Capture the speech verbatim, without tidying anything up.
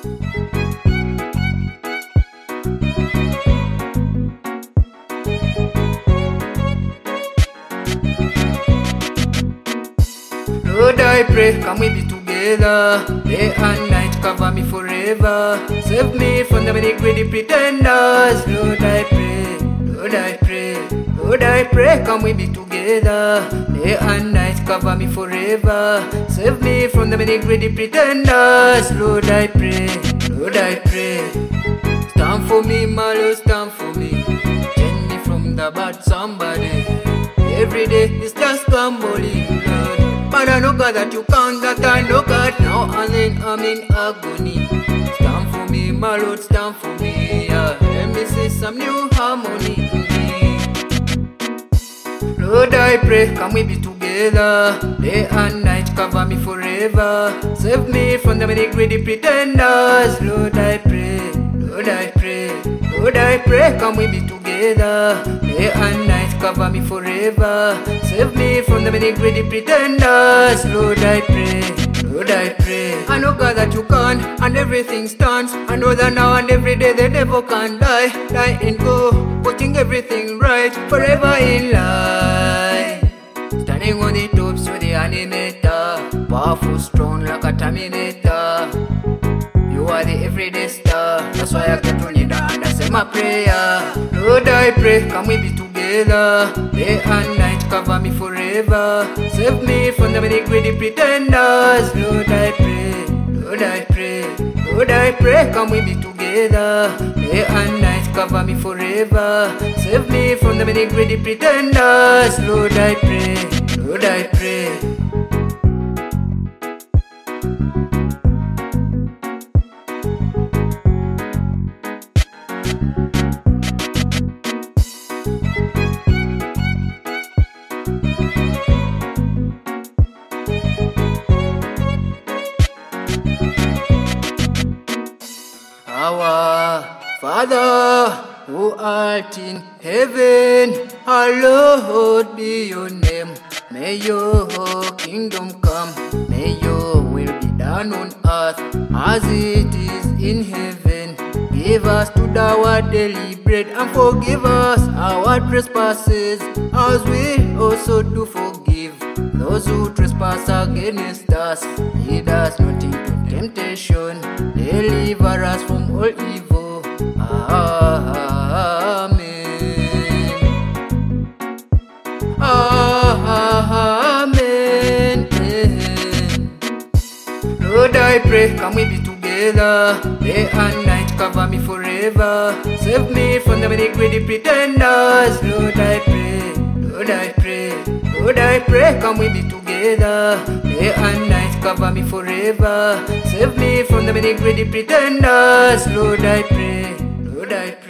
Lord, I pray, can we be together? Day and night, cover me forever. Save me from the many greedy pretenders. Lord, I pray, Lord, I pray, Lord, I pray, can we be together? Day and night, cover me forever. Save me from the many greedy pretenders. Lord, I pray, Lord, I pray. Stand for me, my Lord, stand for me. Change me from the bad somebody. Every day is just stumbling, Lord. But I know God that you can't, that I know God. Now and then I'm in agony. Stand for me, my Lord, stand for me. Yeah. Let me see some new harmony in me. Lord, I pray, can we be together? Day and night, cover me forever. Save me from the many greedy pretenders. Lord, I pray, Lord, I pray, Lord, I pray, can we be together? Day and night, cover me forever. Save me from the many greedy pretenders. Lord, I pray, Lord, I pray. I know God that you can, and everything stands. I know that now and every day the devil can die. Die and go, putting everything right, forever in life. Standing on the tops with the animator, powerful, strong like a terminator. You are the everyday star, that's why I get on you down and I say my prayer. Lord, I pray, can we be together? Day and night, cover me forever. Save me from the many greedy pretenders. Lord, I pray, Lord, I pray, Lord, I pray, can we be together? Day and night, cover me forever. Save me from the many greedy pretenders. Lord, I pray, Lord, I pray. Our Father, who art in heaven, hallowed be your name. May your kingdom come, may your will be done on earth as it is in heaven. Give us today our daily bread, and forgive us our trespasses, as we also do forgive those who trespass against us. Lead us not into temptation, deliver us from all evil. Amen. Amen. Lord, I pray, can we be together? Day and night, cover me forever. Save me from the many greedy pretenders. Lord, I pray, Lord, I pray, Lord, I pray, can we be together? Day and night, cover me forever. Save me from the many greedy pretenders. Lord, I pray, Lord, I pray.